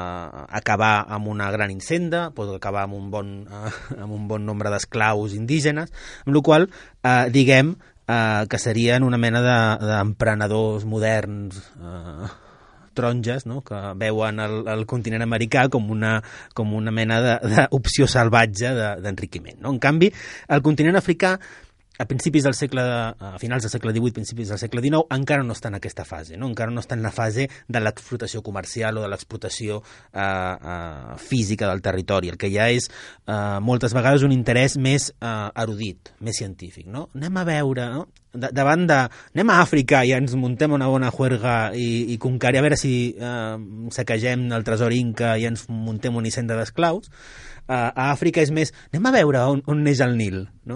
acabar amb una gran incenda, pot acabar amb un bon, eh, amb un bon nombre d'esclaus indígenes, amb la qual, eh, diguem, Uh, que serien una mena d'emprenedors de, moderns, uh, taronges, no? Que veuen el, el continent americà com una, com una mena d'opció salvatge d'enriquiment, no? En canvi, el continent africà a principis del segle, a finals del segle divuit, principis del segle dinou, encara no està en aquesta fase, no? Encara no està en la fase de l'explotació comercial o de l'explotació eh, eh, física del territori. El que hi ha és eh, moltes vegades un interès més eh, erudit, més científic, no? Anem a veure, no? De, davant de... Anem a Àfrica i ens muntem una bona juerga i, i conquerir, a veure si eh, saquegem el tresor inca i ens muntem una hisenda d'esclaus. Eh, a Àfrica és més... Anem a veure on, on neix el Nil, no?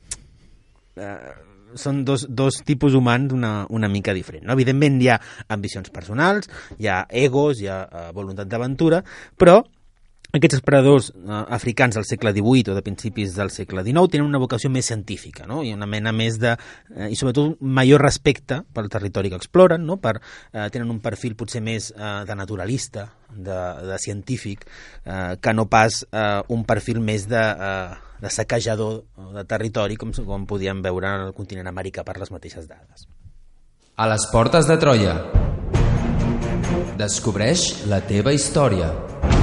Uh, són dos, dos tipus humans una, una mica diferents, no? Evidentment hi ha ambicions personals, hi ha egos, hi ha uh, voluntat d'aventura, però aquests exploradors uh, africans del segle divuit o de principis del segle dinou tenen una vocació més científica, no? I una mena més de... Uh, i sobretot un major respecte pel territori que exploren, no? Per, uh, tenen un perfil potser més uh, de naturalista, de, de científic, uh, que no pas uh, un perfil més de... Uh, de saquejador de territori, com, com podíem veure en el continent americà per les mateixes dades. A les portes de Troia. Descobreix la teva història.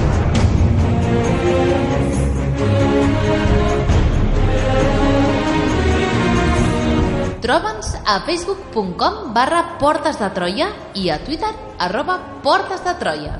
Troba'ns a facebook punt com barra Portes de Troia i a Twitter arroba Portes de Troia.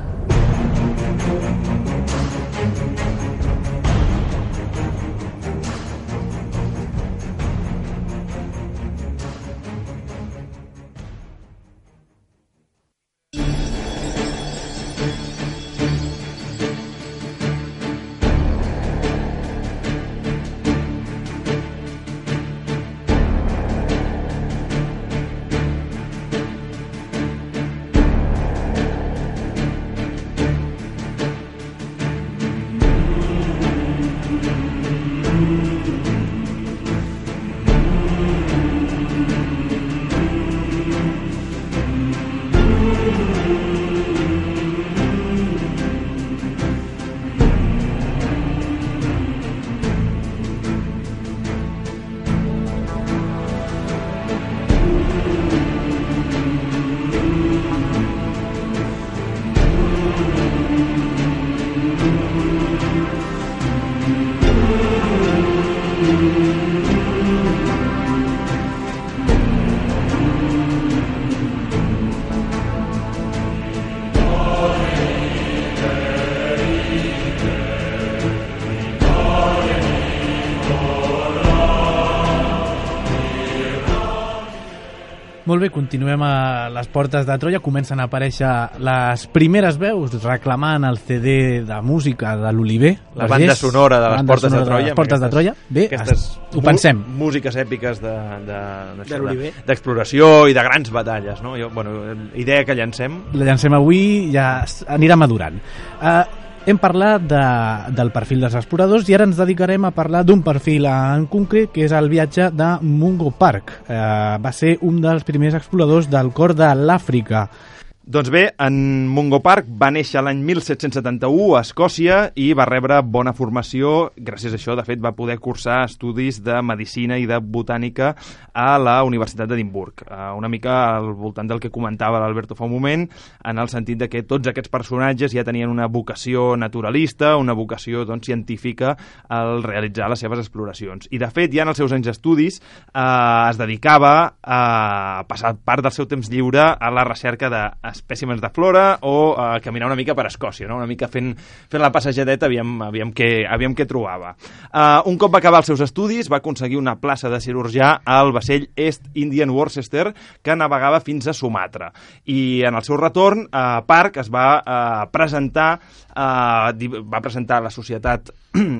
Molt bé, continuem a les portes de Troia. Comencen a aparèixer les primeres veus reclamant el C D de música de l'Oliver. La banda sonora de les portes de Troia. Les portes de Troia. Bé, aquestes ho pensem. Músiques èpiques de, de, de l'Oliver. D'exploració i de grans batalles, no? Jo, bueno, idea que llancem. La llancem avui, ja anirà madurant. Uh, Hem parlat de, del perfil dels exploradors i ara ens dedicarem a parlar d'un perfil en concret, que és el viatge de Mungo Park. Eh, va ser un dels primers exploradors del cor de l'Àfrica. Doncs bé, en Mungo Park va néixer l'any mil set-cents setanta-u a Escòcia i va rebre bona formació. Gràcies a això, de fet, va poder cursar estudis de medicina i de botànica a la Universitat d'Edimburg. Uh, una mica al voltant del que comentava l'Alberto fa un moment, en el sentit de que tots aquests personatges ja tenien una vocació naturalista, una vocació doncs, científica al realitzar les seves exploracions. I, de fet, ja en els seus anys d'estudis uh, es dedicava a passar part del seu temps lliure a la recerca de espècimens de flora o uh, caminar una mica per Escòcia, no? Una mica fent, fent la passejadeta, aviam, aviam, què, aviam què trobava. Uh, un cop va acabar els seus estudis, va aconseguir una plaça de cirurgià al vaixell East Indian Worcester, que navegava fins a Sumatra. I en el seu retorn, uh, Park es va uh, presentar uh, va presentar a la Societat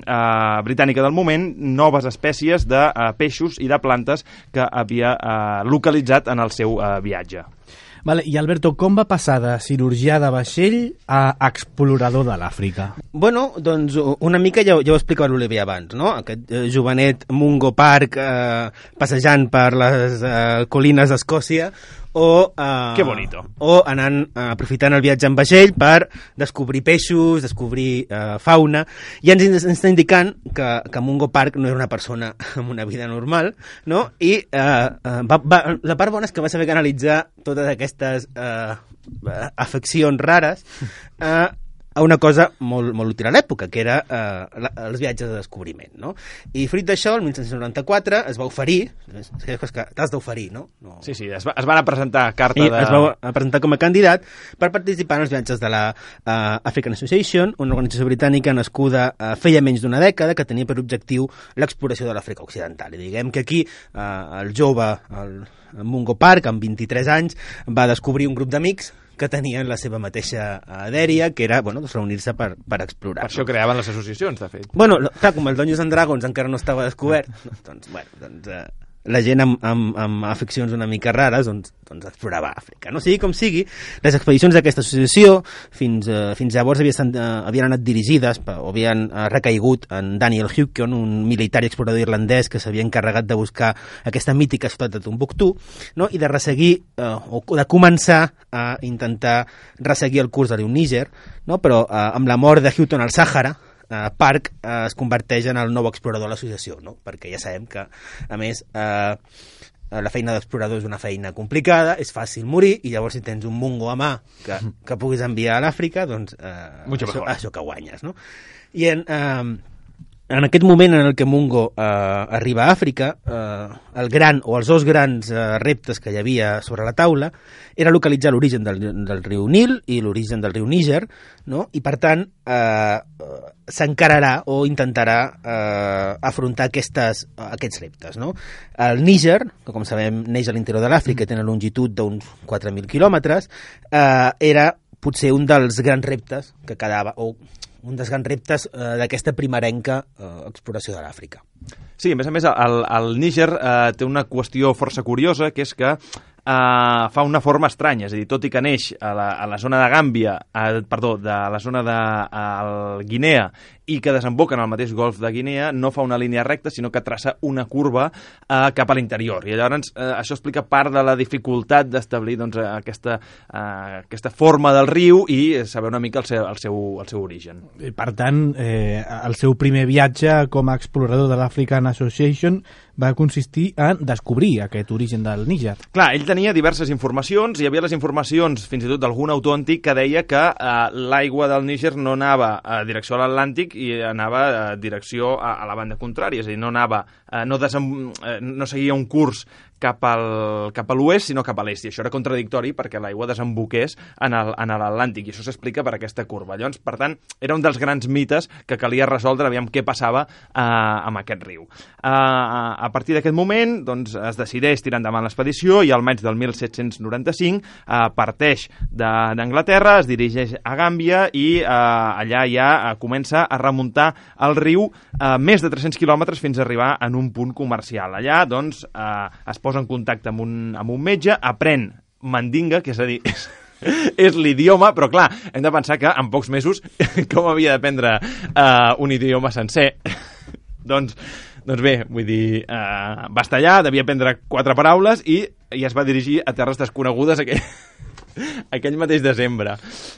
uh, Britànica del moment noves espècies de uh, peixos i de plantes que havia uh, localitzat en el seu uh, viatge. Vale, i Alberto, com va passar de cirurgià de vaixell a explorador de l'Àfrica? Bueno, doncs una mica ja, ja ho explicava l'Oliver abans, no? Aquest eh, jovenet Mungo Park eh, passejant per les eh, colines d'Escòcia o, eh, que bonito. o anant, eh, aprofitant el viatge en vaixell per descobrir peixos, descobrir eh, fauna, i ens, ens està indicant que, que Mungo Park no era una persona amb una vida normal, no? I eh, eh, va, va, la part bona és que va saber canalitzar totes aquestes eh, afeccions rares eh, a una cosa molt, molt útil a l'època, que era eh, la, els viatges de descobriment, no? I fruit d'això, el mil set-cents noranta-quatre, es va oferir, és que t'has d'oferir, no? no? Sí, sí, es va, es van a presentar carta I de... es va presentar com a candidat per participar en els viatges de la uh, African Association, una organització britànica nascuda uh, feia menys d'una dècada, que tenia per objectiu l'exploració de l'Àfrica Occidental. I diguem que aquí uh, el jove, el, el Mungo Park, amb vint-i-tres anys, va descobrir un grup d'amics que tenien la seva mateixa dèria, que era bueno, doncs reunir-se per, per explorar. Per això no? creaven les associacions, de fet. Bueno, clar, com el Dungeons and Dragons encara no estava descobert, no, doncs, bueno, doncs, eh, la gent amb, amb, amb afeccions una mica rares doncs, doncs explorava Àfrica. No sigui com sigui, les expedicions d'aquesta associació fins, eh, fins llavors havien, estat, eh, havien anat dirigides o havien eh, recaigut en Daniel Hewson, un militar i explorador irlandès que s'havia encarregat de buscar aquesta mítica ciutat de Tombuctú, no? I de resseguir eh, o de començar a intentar resseguir el curs de riu Níger, no? Però eh, amb la mort de Hewson al Sàhara, Uh, Park uh, es converteix en el nou explorador de l'associació, no? Perquè ja sabem que, a més, uh, la feina d'explorador és una feina complicada, és fàcil morir, i llavors si tens un mungo a mà que, que puguis enviar a l'Àfrica, doncs uh, això, això que guanyes, no? I en, uh, en aquest moment en el que Mungo eh, arriba a Àfrica, eh, el gran o els dos grans eh, reptes que hi havia sobre la taula era localitzar l'origen del, del riu Nil i l'origen del riu Níger, no? I per tant eh, s'encararà o intentarà eh, afrontar aquestes, aquests reptes, no? El Níger, que com sabem neix a l'interior de l'Àfrica, té una longitud d'uns quatre mil quilòmetres, eh, era potser un dels grans reptes que quedava, o un dels grans reptes eh, d'aquesta primerenca eh, exploració de l'Àfrica. Sí, a més a més, el, el Níger eh, té una qüestió força curiosa, que és que Uh, fa una forma estranya, és a dir, tot i que neix a la, a la zona de Gàmbia, uh, perdó, de la zona de uh, Guinea, i que desemboca en el mateix golf de Guinea, no fa una línia recta, sinó que traça una curva uh, cap a l'interior. I llavors uh, això explica part de la dificultat d'establir doncs, aquesta, uh, aquesta forma del riu i saber una mica el seu, el seu, el seu origen. Per tant, eh, el seu primer viatge com a explorador de l'African Association va consistir en descobrir aquest origen del Níger. Clar, ell tenia diverses informacions, hi havia les informacions fins i tot d'algun autor antic que deia que eh, l'aigua del Níger no anava a direcció a l'Atlàntic i anava a direcció a, a la banda contrària, és a dir, no anava, eh, no, desem, eh, no seguia un curs cap, al, cap a l'oest, sinó cap a l'est, i això era contradictori perquè l'aigua desemboqués en l'Atlàntic, i això s'explica per aquesta curva. Llavors, per tant, era un dels grans mites que calia resoldre, aviam què passava eh, amb aquest riu. Eh, a partir d'aquest moment, doncs, es decideix tirar endavant l'expedició, i al maig del mil set-cents noranta-cinc eh, parteix d'Anglaterra, es dirigeix a Gàmbia, i eh, allà ja eh, comença a remuntar el riu eh, més de tres-cents quilòmetres fins a arribar en un punt comercial. Allà, doncs, eh, es posa en contacte amb un, amb un metge, aprèn mandinga, que és a dir... és l'idioma, però clar, hem de pensar que en pocs mesos com havia d'aprendre uh, un idioma sencer. doncs, doncs bé, vull dir, uh, va estar allà, devia aprendre quatre paraules i, i es va dirigir a terres desconegudes aquell, aquell mateix desembre.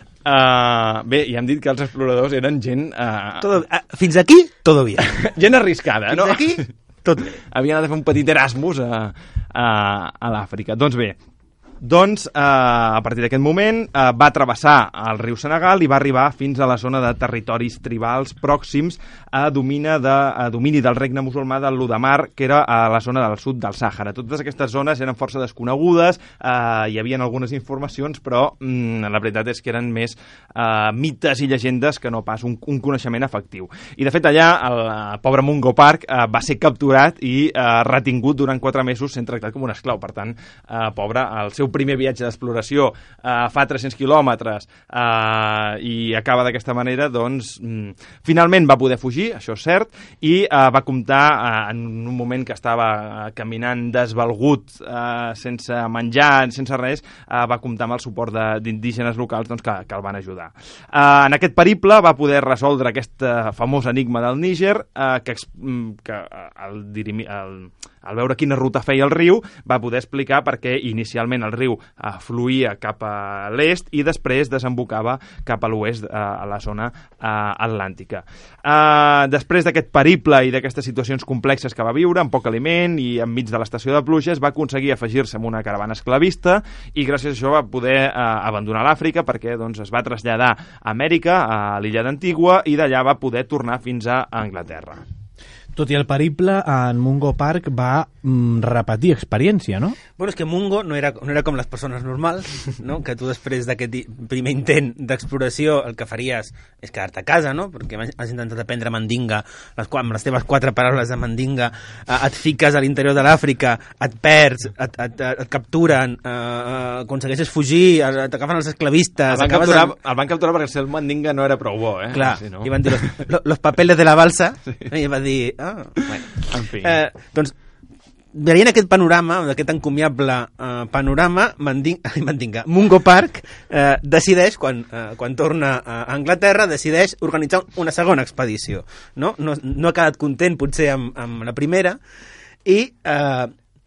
Uh, bé, ja hem dit que els exploradors eren gent... Uh, todo, uh, fins aquí, todo bien. gent arriscada, fins no? Fins aquí, tot bé. Havien de fer un petit Erasmus a, a, a l'Àfrica. Doncs bé, Doncs, eh, a partir d'aquest moment, eh, va travessar el riu Senegal i va arribar fins a la zona de territoris tribals pròxims a, domina de, a domini del regne musulmà del Ludamar, que era a la zona del sud del Sàhara. Totes aquestes zones eren força desconegudes, eh, hi havia algunes informacions, però mm, la veritat és que eren més eh, mites i llegendes que no pas un, un coneixement efectiu. I, de fet, allà el eh, pobre Mungo Park eh, va ser capturat i eh, retingut durant quatre mesos sent tractat com un esclau. Per tant, eh, pobre, el seu primer viatge d'exploració eh, fa tres-cents quilòmetres eh, i acaba d'aquesta manera, doncs mm, finalment va poder fugir, això és cert, i eh, va comptar eh, en un moment que estava eh, caminant desvalgut, eh, sense menjar, sense res, eh, va comptar amb el suport d'indígenes locals, doncs, que, que el van ajudar. Eh, en aquest periple va poder resoldre aquest eh, famós enigma del Níger, eh, que, que el, el, al veure quina ruta feia el riu, va poder explicar per què inicialment el riu eh, fluïa cap a l'est i després desembocava cap a l'oest, eh, a la zona eh, atlàntica. Eh, després d'aquest periple i d'aquestes situacions complexes que va viure, amb poc aliment i enmig de l'estació de pluges, va aconseguir afegir-se en una caravana esclavista i gràcies a això va poder eh, abandonar l'Àfrica perquè doncs, es va traslladar a Amèrica, a l'illa d'Antigua, i d'allà va poder tornar fins a Anglaterra. Tot i el periple, en Mungo Park va mm, repetir experiència, no? Bueno, és que Mungo no era, no era com les persones normals, no? Que tu després d'aquest primer intent d'exploració el que faries és quedar-te a casa, no? Perquè has intentat aprendre mandinga, les, amb les teves quatre paraules de mandinga, eh, et fiques a l'interior de l'Àfrica, et perds, et, et, et capturen, eh, aconsegueixes fugir, t'agafen els esclavistes... El van, capturar, en... el van capturar perquè el seu mandinga no era prou bo, eh? Clar, sí, no? i van dir los, los papeles de la balsa, sí. I va dir... Ah, bueno. En fi. Eh, doncs, veient aquest panorama, aquest encomiable eh, panorama, Mandinga, Mandinga, Mungo Park eh, decideix, quan, eh, quan torna a Anglaterra, decideix organitzar una segona expedició. No, no, no ha quedat content, potser, amb, amb la primera, i eh,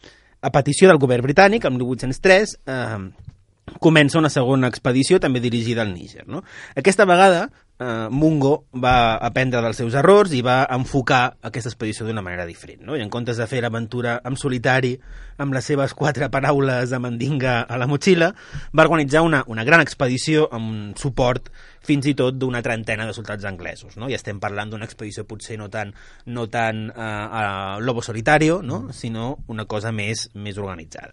a petició del govern britànic, en mil vuit-cents tres, eh, comença una segona expedició també dirigida al Níger. No? Aquesta vegada eh, Mungo va aprendre dels seus errors i va enfocar aquesta expedició d'una manera diferent. No? I en comptes de fer l'aventura en solitari amb les seves quatre paraules de mandinga a la motxilla, va organitzar una, una gran expedició amb suport fins i tot d'una trentena de soldats anglesos. No? I estem parlant d'una expedició potser no tan, no tan eh, a lobo solitario, no? Sinó una cosa més, més organitzada.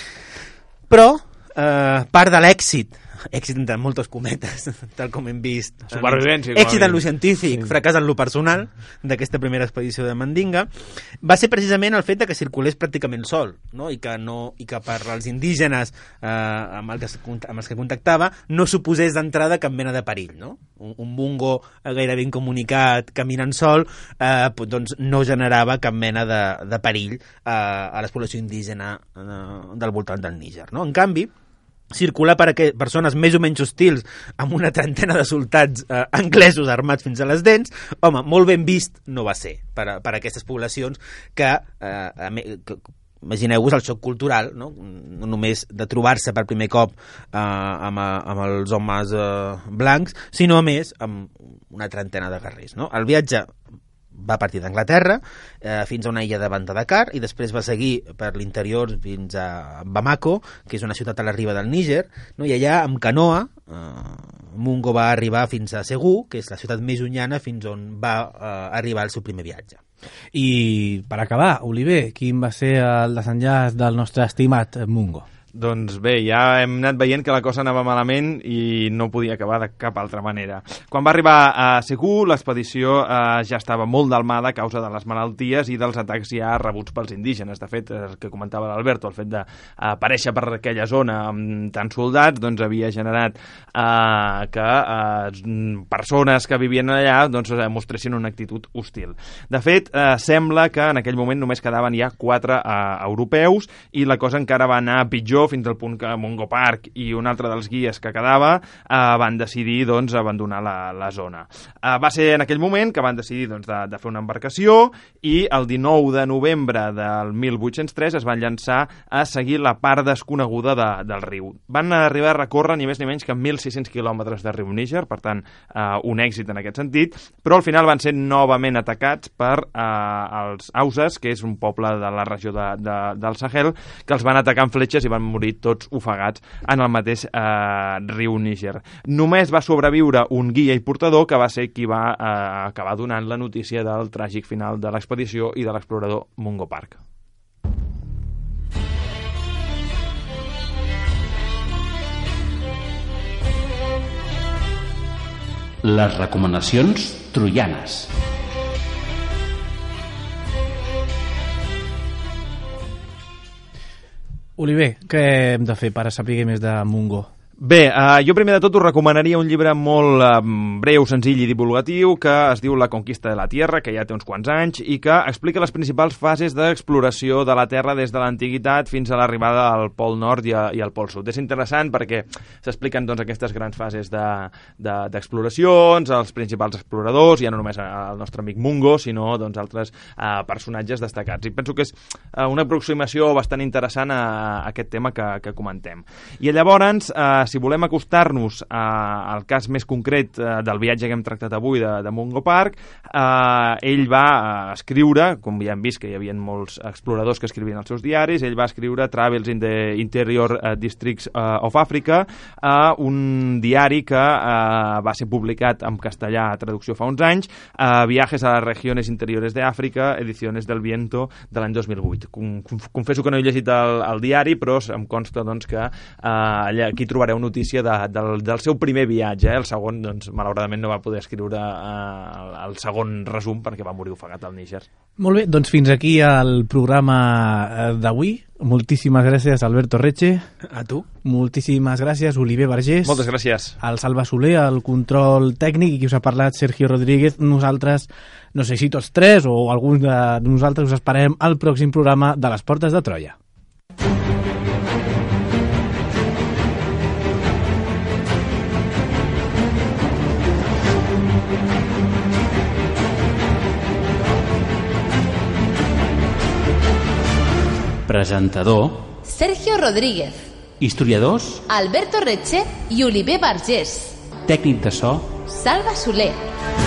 Però Uh, part de l'èxit, èxit entre moltes cometes, tal com hem vist, supervivència, èxit en lo científic, sí. Fracàs en lo personal d'aquesta primera expedició de Mandinga, va ser precisament el fet de que circulés pràcticament sol, no? I que no i que per als indígenes eh, amb, el que, amb els que contactava no suposés d'entrada cap mena de perill, no? Un, un Mungo gairebé incomunicat caminant sol eh, doncs no generava cap mena de, de perill eh, a la població indígena eh, del voltant del Níger, no? En canvi, circular per a persones més o menys hostils amb una trentena de soldats eh, anglesos armats fins a les dents, home, molt ben vist no va ser per a, per a aquestes poblacions que, eh, que imagineu-vos el xoc cultural, no? No només de trobar-se per primer cop eh, amb, amb els homes eh, blancs, sinó a més amb una trentena de guerrers, no? El viatge va partir d'Anglaterra eh, fins a una illa de Dakar i després va seguir per l'interior fins a Bamako, que és una ciutat a la riba del Níger, no? I allà amb canoa eh, Mungo va arribar fins a Ségou, que és la ciutat més llunyana fins on va eh, arribar el seu primer viatge. I per acabar, Oliver, quin va ser el desenllaç del nostre estimat Mungo? Doncs bé, ja hem anat veient que la cosa anava malament i no podia acabar de cap altra manera. Quan va arribar a Segur, l'expedició eh, ja estava molt delmada a causa de les malalties i dels atacs ja rebuts pels indígenes. De fet, el que comentava l'Alberto, el fet d'aparèixer per aquella zona amb tants soldats, doncs havia generat eh, que eh, persones que vivien allà doncs, mostressin una actitud hostil. De fet, eh, sembla que en aquell moment només quedaven ja quatre eh, europeus i la cosa encara va anar pitjor fins al punt que Mungo Park i un altre dels guies que quedava eh, van decidir doncs, abandonar la, la zona. Eh, va ser en aquell moment que van decidir doncs, de, de fer una embarcació i el dinou de novembre del mil vuit-cents tres es van llançar a seguir la part desconeguda de, del riu. Van arribar a recórrer ni més ni menys que mil sis-cents quilòmetres de riu Níger, per tant, eh, un èxit en aquest sentit, però al final van ser novament atacats per eh, els Hauses, que és un poble de la regió de, de, del Sahel, que els van atacar amb fletxes i van morir tots ofegats en el mateix eh, riu Níger. Només va sobreviure un guia i portador que va ser qui va eh, acabar donant la notícia del tràgic final de l'expedició i de l'explorador Mungo Park. Les recomanacions troianes. Oliver, què hem de fer per saber més de Mungo? Bé, eh, jo primer de tot us recomanaria un llibre molt eh, breu, senzill i divulgatiu que es diu La conquista de la Tierra, que ja té uns quants anys i que explica les principals fases d'exploració de la Terra des de l'antiguitat fins a l'arribada al Pol Nord i, a, i al Pol Sud. És interessant perquè s'expliquen doncs, aquestes grans fases d'exploracions, de, de, els principals exploradors, ja no només el nostre amic Mungo, sinó doncs, altres eh, personatges destacats. I penso que és eh, una aproximació bastant interessant a, a aquest tema que, que comentem. I llavors, eh, si volem acostar-nos eh, al cas més concret eh, del viatge que hem tractat avui de, de Mungo Park, eh, ell va eh, escriure, com ja hem vist que hi havia molts exploradors que escrivien els seus diaris, ell va escriure Travels in the Interior uh, Districts uh, of Africa, uh, un diari que uh, va ser publicat en castellà a traducció fa uns anys, uh, Viajes a las regiones interiores de África, ediciones del Viento, de l'any dos mil vuit. Confesso que no he llegit el, el diari, però em consta doncs, que uh, aquí trobareu notícia de, del, del seu primer viatge. Eh? El segon, doncs, malauradament no va poder escriure eh, el, el segon resum perquè va morir ofegat al Níger. Molt bé, doncs fins aquí el programa d'avui. Moltíssimes gràcies, Alberto Reche. A tu. Moltíssimes gràcies, Oliver Vergés. Moltes gràcies. Al Salva Soler, al control tècnic, i qui us ha parlat, Sergio Rodríguez. Nosaltres, no sé si tots tres o alguns de nosaltres, us esperem al pròxim programa de les Portes de Troia. Presentador Sergio Rodríguez. Historiadors Alberto Reche i Oliver Vergés. Tècnic de so Salva Soler.